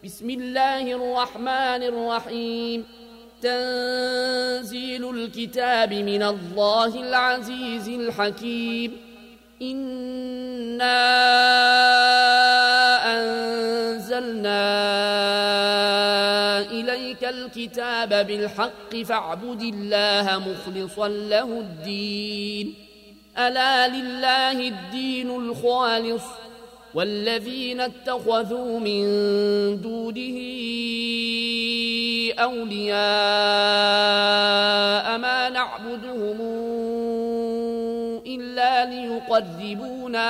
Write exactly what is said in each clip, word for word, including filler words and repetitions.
بسم الله الرحمن الرحيم. تنزيل الكتاب من الله العزيز الحكيم. إنا أنزلنا إليك الكتاب بالحق فاعبد الله مخلصا له الدين. ألا لله الدين الخالص والذين اتخذوا من دونه أولياء ما نعبدهم إلا ليقربونا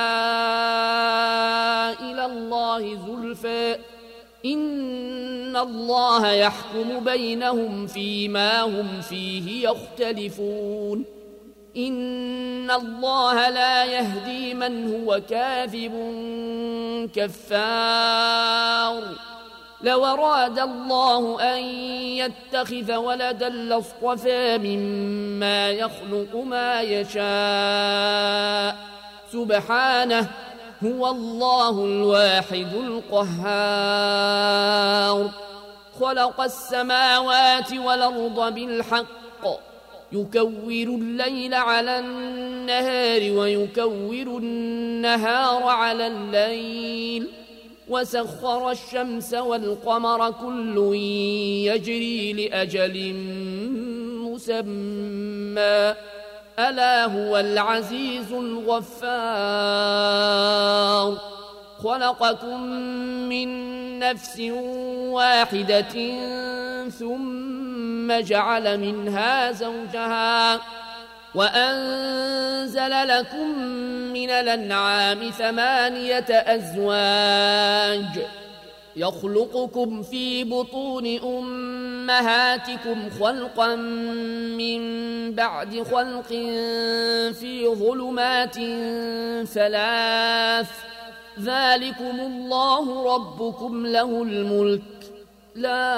إلى الله زلفى إن الله يحكم بينهم فيما هم فيه يختلفون. إن الله لا يهدي من هو كاذب كفار. لو أراد الله أن يتخذ ولدا لاصطفى مما يخلق ما يشاء سبحانه هو الله الواحد القهار. خلق السماوات والأرض بالحق يكور الليل على النهار ويكور النهار على الليل وسخر الشمس والقمر كل يجري لأجل مسمى ألا هو العزيز الغفار. خلقكم من نفس واحدة ثم جعل منها زوجها وأنزل لكم من الأنعام ثمانية أزواج يخلقكم في بطون أمهاتكم خلقا من بعد خلق في ظلمات ثلاث ذلكم الله ربكم له الملك لا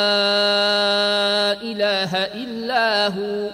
إله إلا هو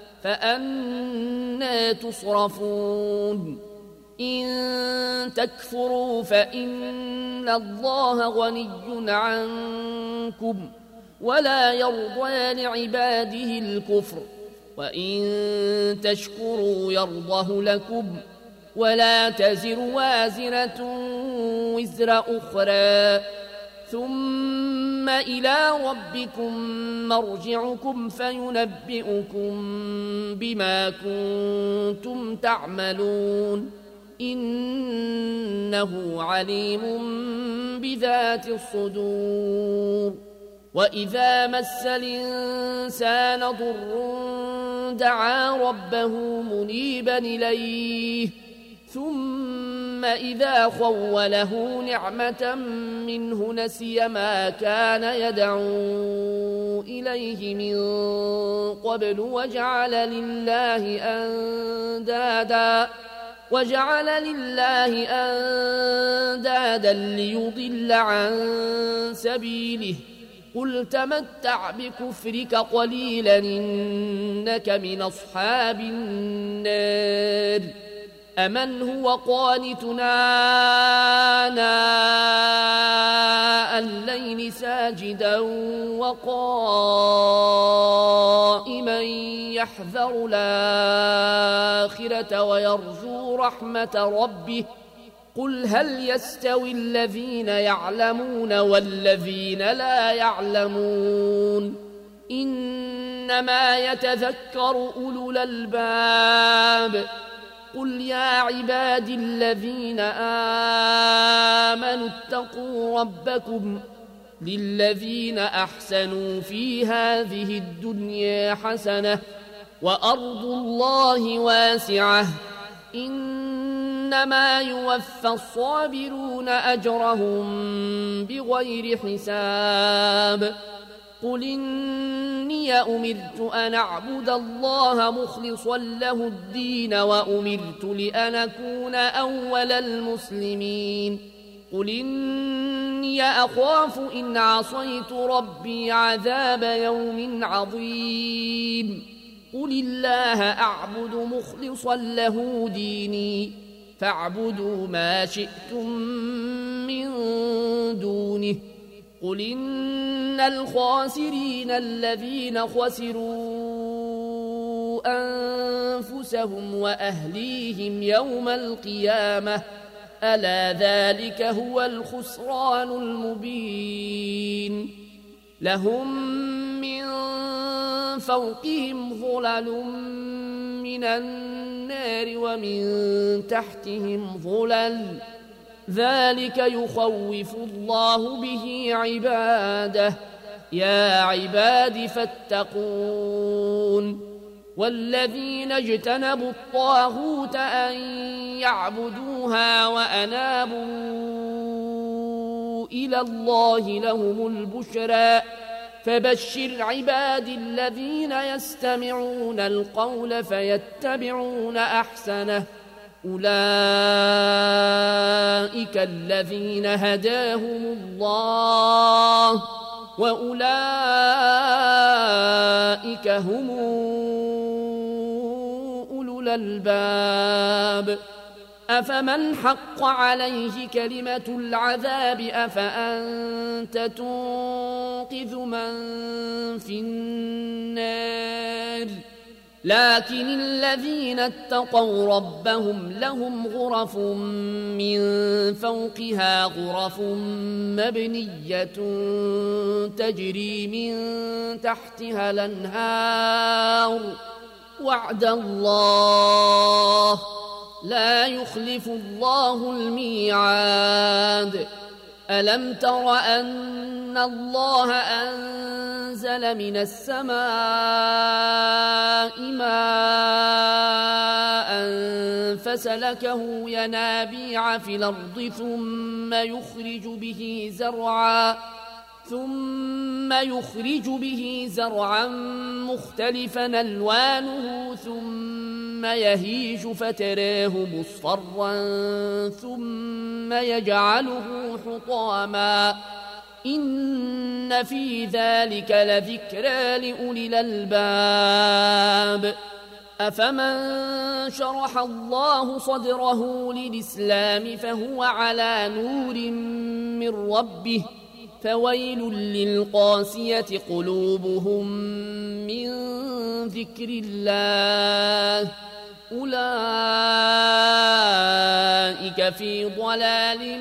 فأنى تصرفون. إن تكفروا فإن الله غني عنكم ولا يرضى لعباده الكفر وإن تشكروا يرضه لكم ولا تزر وازرة وزر أخرى ثم إلى ربكم مرجعكم فينبئكم بما كنتم تعملون إنه عليم بذات الصدور. وإذا مس الإنسان ضر دعا ربه منيبا إليه ثم إذا خوله نعمة منه نسي ما كان يدعو إليه من قبل وجعل لله أندادا وجعل لله أندادا ليضل عن سبيله قل تمتع بكفرك قليلا إنك من أصحاب النار. أمن هو قانتنا آناء الليل ساجدا وقائما يحذر الآخرة ويرجو رحمة ربه قل هل يستوي الذين يعلمون والذين لا يعلمون إنما يتذكر أولو الألباب. قل يا عبادي الذين آمنوا اتقوا ربكم للذين أحسنوا في هذه الدنيا حسنة وأرض الله واسعة إنما يوفى الصابرون أجرهم بغير حساب. قل إني أمرت أن أعبد الله مخلصا له الدين وأمرت لأن أكون أول المسلمين. قل إني أخاف إن عصيت ربي عذاب يوم عظيم. قل الله أعبد مخلصا له ديني فاعبدوا ما شئتم من دونه. قل إن الخاسرين الذين خسروا أنفسهم وأهليهم يوم القيامة ألا ذلك هو الخسران المبين لهم من فوقهم ظلل من النار ومن تحتهم ظلل ذلك يخوف الله به عباده يا عباد فاتقون والذين اجتنبوا الطاغوت أن يعبدوها وأنابوا إلى الله لهم البشرى فبشر عبادي الذين يستمعون القول فيتبعون أحسنه أولئك الذين هداهم الله وأولئك هم أولو الألباب أفمن حق عليه كلمة العذاب أفأنت تنقذ من في النار لكن الذين اتقوا ربهم لهم غرف من فوقها غرف مبنية تجري من تحتها الأنهار وعد الله لا يخلف الله الميعاد ألم تر أن الله أنزل من السماء ماء فسلكه ينابيع في الأرض ثم يخرج به زرعا ثم يخرج به زرعا مختلفا ألوانه ثم يهيج فتراه مصفرا ثم يجعله حطاما إن في ذلك لذكرى لأولي الألباب أفمن شرح الله صدره للإسلام فهو على نور من ربه فويل للقاسية قلوبهم من ذكر الله أولئك في ضلال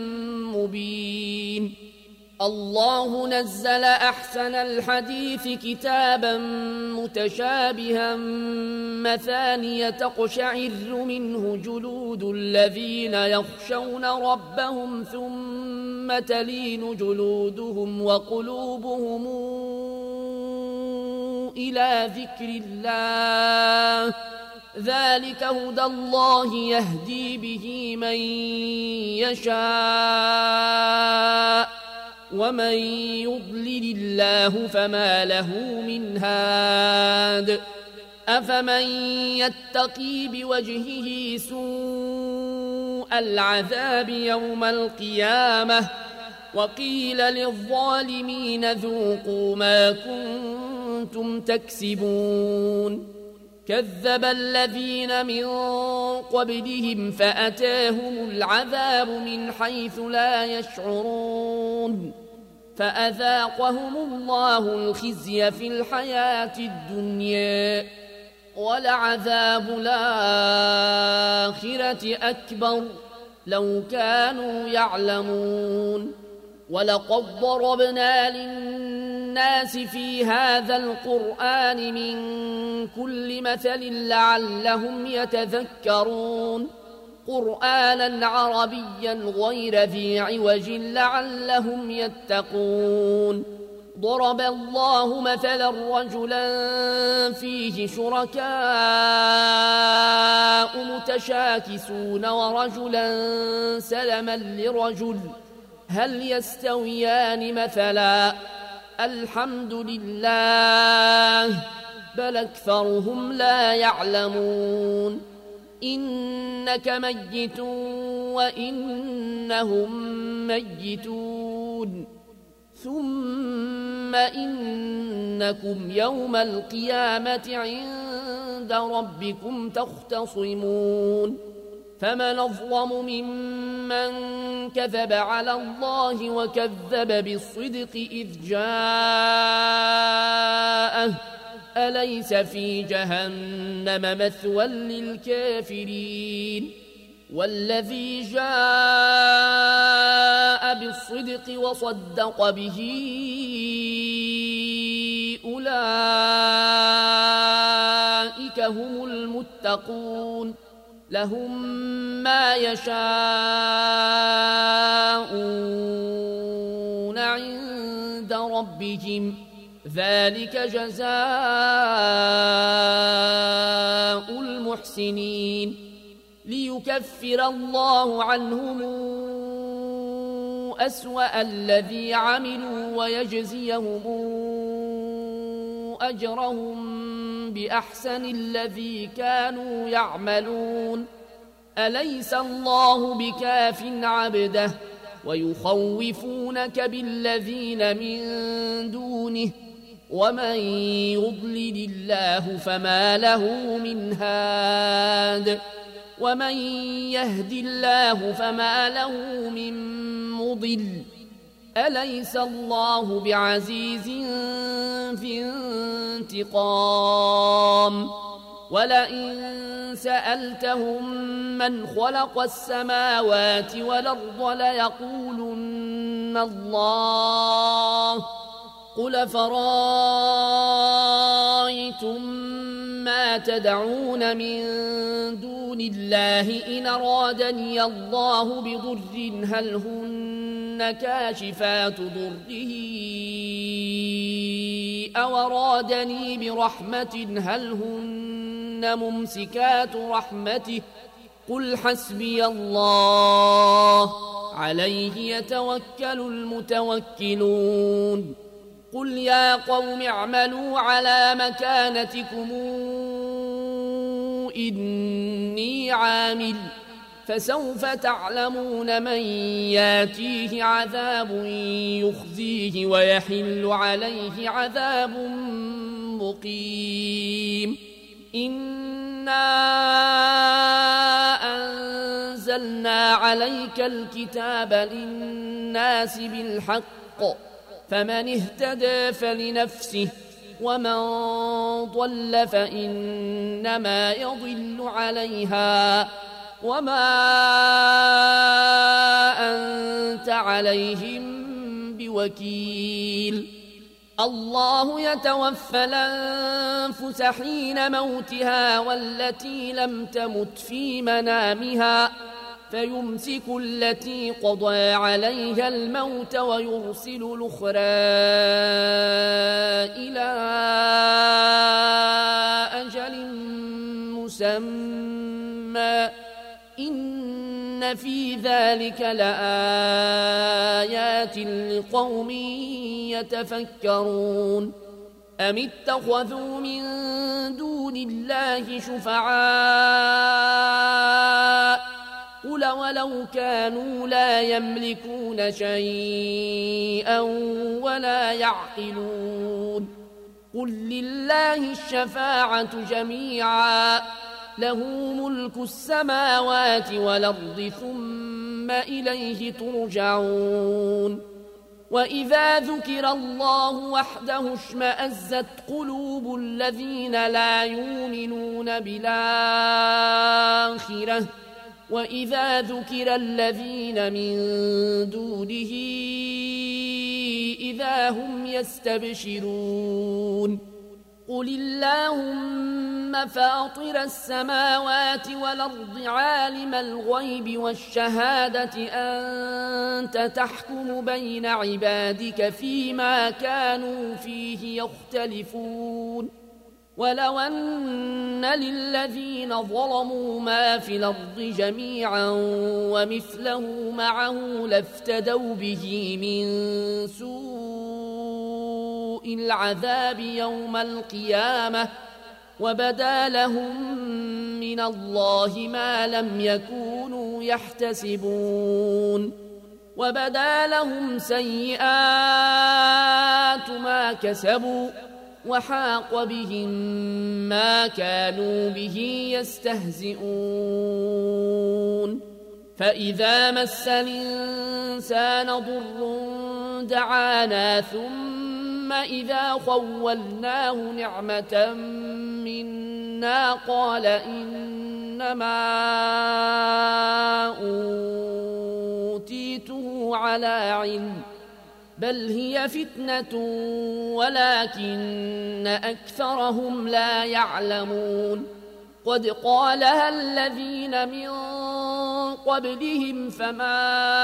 مبين الله نزل أحسن الحديث كتابا متشابها مثانية تقشعر منه جلود الذين يخشون ربهم ثم تلين جلودهم وقلوبهم إلى ذكر الله ذلك هدى الله يهدي به من يشاء ومن يضلل الله فما له من هاد أفمن يتقي بوجهه سوء العذاب يوم القيامة وقيل للظالمين ذوقوا ما كنتم تكسبون كذب الذين من قبلهم فأتاهم العذاب من حيث لا يشعرون فأذاقهم الله الخزي في الحياة الدنيا ولعذاب الآخرة أكبر لو كانوا يعلمون ولقد ضربنا للناس في هذا القرآن من كل مثل لعلهم يتذكرون قرآنا عربيا غير ذي عوج لعلهم يتقون ضرب الله مثلا رجلا فيه شركاء متشاكسون ورجلا سلما لرجل هل يستويان مثلا الحمد لله بل أكثرهم لا يعلمون إنك ميت وإنهم ميتون ثم إنكم يوم القيامة عند ربكم تختصمون فمن أظلم ممن كذب على الله وكذب بالصدق إذ جاءه أليس في جهنم مثوى للكافرين والذي جاء بالصدق وصدق به أولئك هم المتقون لهم ما يشاءون عند ربهم ذلك جزاء المحسنين ليكفر الله عنهم أسوأ الذي عملوا ويجزيهم أجرهم بأحسن الذي كانوا يعملون أليس الله بكاف عبده ويخوفونك بالذين من دونه ومن يضلل الله فما له من هاد ومن يهد الله فما له من مضل أليس الله بعزيز في انتقام ولئن سألتهم من خلق السماوات والأرض ليقولن الله قل فرأيتم ما تدعون من دون الله إن أرادني الله بضر هل هن كاشفات ضره أو أرادني برحمة هل هن ممسكات رحمته قل حسبي الله عليه يتوكل المتوكلون قل يا قوم اعملوا على مكانتكم إني عامل فسوف تعلمون من ياتيه عذاب يخزيه ويحل عليه عذاب مقيم إنا أنزلنا عليك الكتاب للناس بالحق فمن اهتدى فلنفسه ومن ضل فإنما يضل عليها وما أنت عليهم بوكيل الله يتوفى الأنفس حين موتها والتي لم تمت في منامها فيمسك التي قضى عليها الموت ويرسل الأخرى إلى أجل مسمى إن في ذلك لآيات لقوم يتفكرون أم اتخذوا من دون الله شفعاء قل ولو كانوا لا يملكون شيئا ولا يعقلون قل لله الشفاعة جميعا له ملك السماوات والأرض ثم إليه ترجعون وإذا ذكر الله وحده اشمأزت قلوب الذين لا يؤمنون بالآخرة وإذا ذكر الذين من دونه إذا هم يستبشرون قل اللهم فاطر السماوات والأرض عالم الغيب والشهادة أنت تحكم بين عبادك فيما كانوا فيه يختلفون ولو أن للذين ظلموا ما في الأرض جميعا ومثله معه لافتدوا به من سوء العذاب يوم القيامة وبدا لهم من الله ما لم يكونوا يحتسبون وبدا لهم سيئات ما كسبوا وحاق بهم ما كانوا به يستهزئون فإذا مس الإنسان ضر دعانا ثم إذا خولناه نعمة منا قال إنما أوتيته على علم بل هي فتنة ولكن أكثرهم لا يعلمون قد قالها الذين من قبلهم فما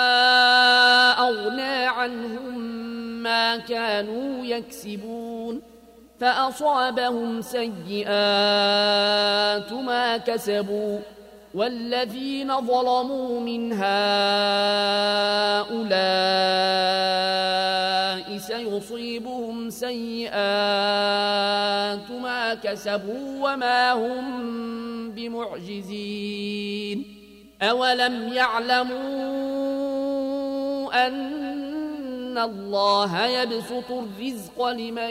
أغنى عنهم ما كانوا يكسبون فأصابهم سيئات ما كسبوا والذين ظلموا من هؤلاء سيصيبهم سيئات ما كسبوا وما هم بمعجزين أولم يعلموا أن الله يبسط الرزق لمن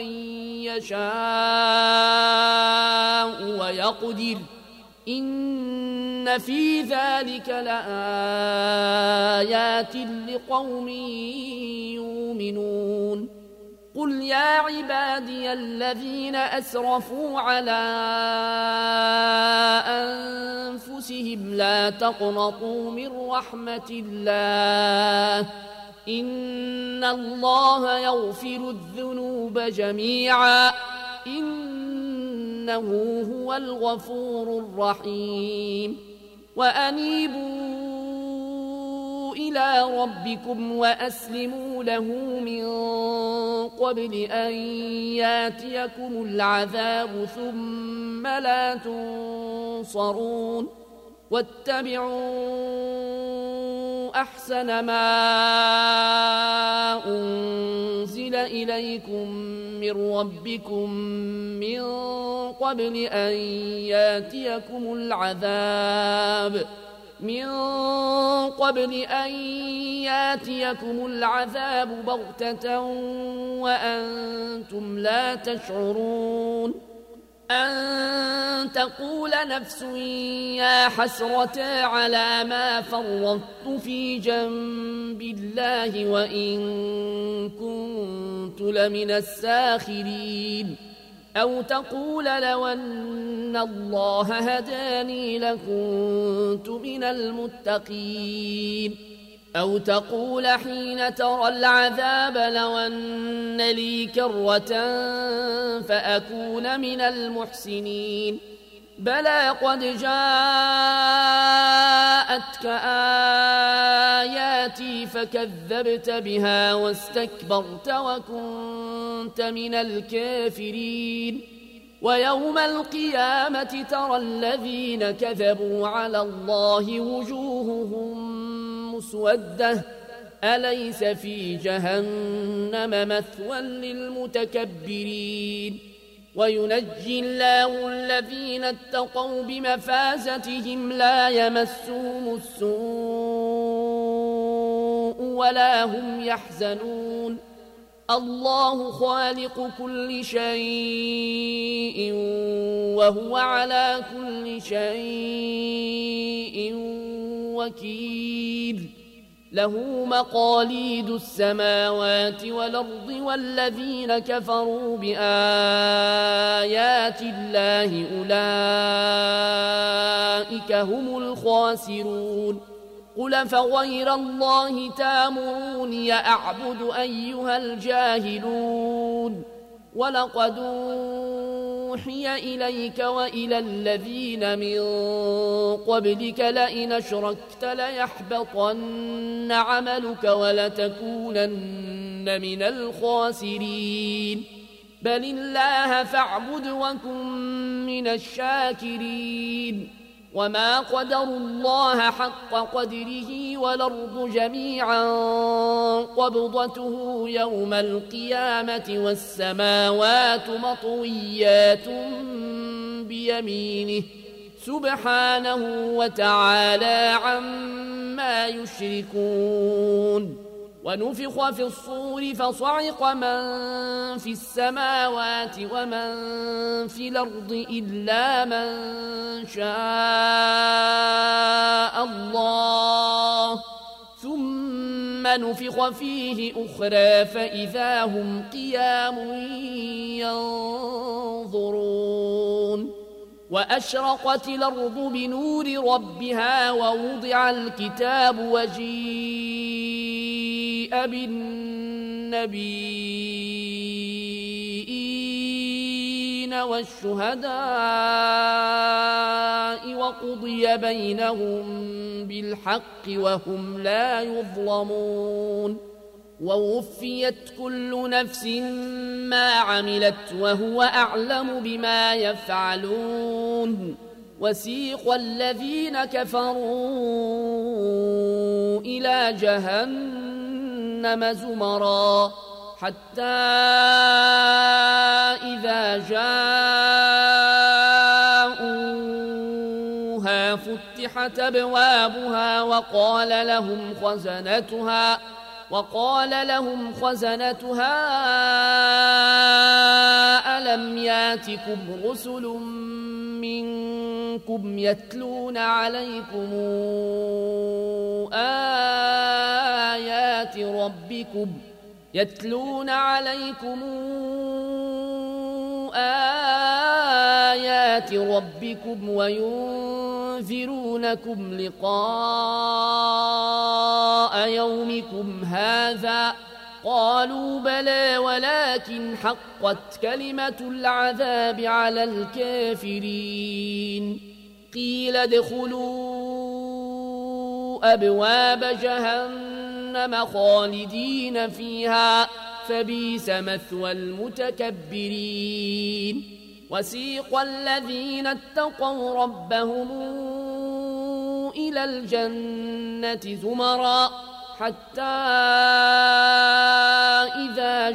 يشاء ويقدر إن في ذلك لآيات لقوم يؤمنون قل يا عبادي الذين أسرفوا على أنفسهم لا تقنطوا من رحمة الله إن الله يغفر الذنوب جميعا إنه هو الغفور الرحيم وأنيبوا إلى ربكم وأسلموا له من قبل أن ياتيكم العذاب ثم لا تنصرون واتبعوا أحسن ما أنزل إليكم من ربكم من قبل أن ياتيكم العذاب من قبل أن ياتيكم العذاب بغتة وأنتم لا تشعرون أن تقول نفس يا حسرة على ما فرطت في جنب الله وإن كنت لمن الساخرين أو تقول لو أن الله هداني لكنت من المتقين أو تقول حين ترى العذاب لو أن لي كرة فأكون من المحسنين بلى قد جاءتك آياتي فكذبت بها واستكبرت وكنت من الكافرين ويوم القيامة ترى الذين كذبوا على الله وجوههم مسودة أليس في جهنم مثوى للمتكبرين وينجي الله الذين اتقوا بمفازتهم لا يمسهم السوء ولا هم يحزنون الله خالق كل شيء وهو على كل شيء وكيل له مقاليد السماوات والأرض والذين كفروا بآيات الله أولئك هم الخاسرون قل فغير الله تامروني أعبد أيها الجاهلون ولقد أوحي إليك وإلى الذين من قبلك لئن أشركت ليحبطن عملك ولتكونن من الخاسرين بل الله فاعبد وكن من الشاكرين وما قدروا الله حق قدره والأرض جميعا قبضته يوم القيامة والسماوات مطويات بيمينه سبحانه وتعالى عما يشركون ونفخ في الصور فصعق من في السماوات ومن في الأرض إلا من شاء الله ثم نفخ فيه أخرى فإذا هم قيام ينظرون وأشرقت الأرض بنور ربها ووضع الكتاب وجيء بالنبيين والشهداء وقضي بينهم بالحق وهم لا يظلمون ووفيت كل نفس ما عملت وهو أعلم بما يفعلون وسيق الذين كفروا إلى جهنم زمرا حتى إذا جاءوها فتحت أبوابها وقال لهم خزنتها وقال لهم خزنتها ألم ياتكم رسل منكم يتلون عليكم آيات ربكم يتلون عليكم آيات ربكم وينذرونكم لقاء يومكم هذا قالوا بلى ولكن حقت كلمة العذاب على الكافرين قيل ادخلوا أبواب جهنم خالدين فيها فبئس مثوى المتكبرين وسيق الذين اتقوا ربهم إلى الجنة زمرا حتى إذا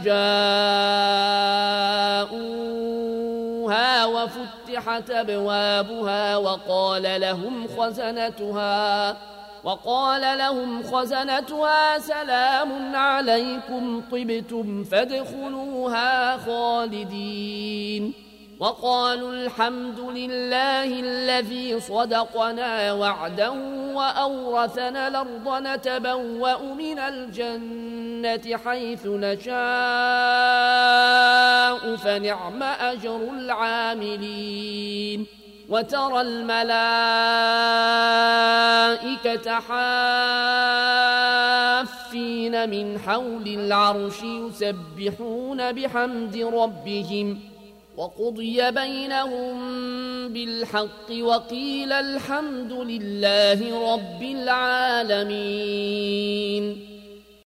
جاءوها وفتحت أبوابها وقال لهم خزنتها وقال لهم خزنتها سلام عليكم طبتم فادخلوها خالدين وقالوا الحمد لله الذي صدقنا وعده وأورثنا الأرض نتبوأ من الجنة حيث نشاء فنعم أجر العاملين وترى الملائكة حافين من حول العرش يسبحون بحمد ربهم وقضي بينهم بالحق وقيل الحمد لله رب العالمين.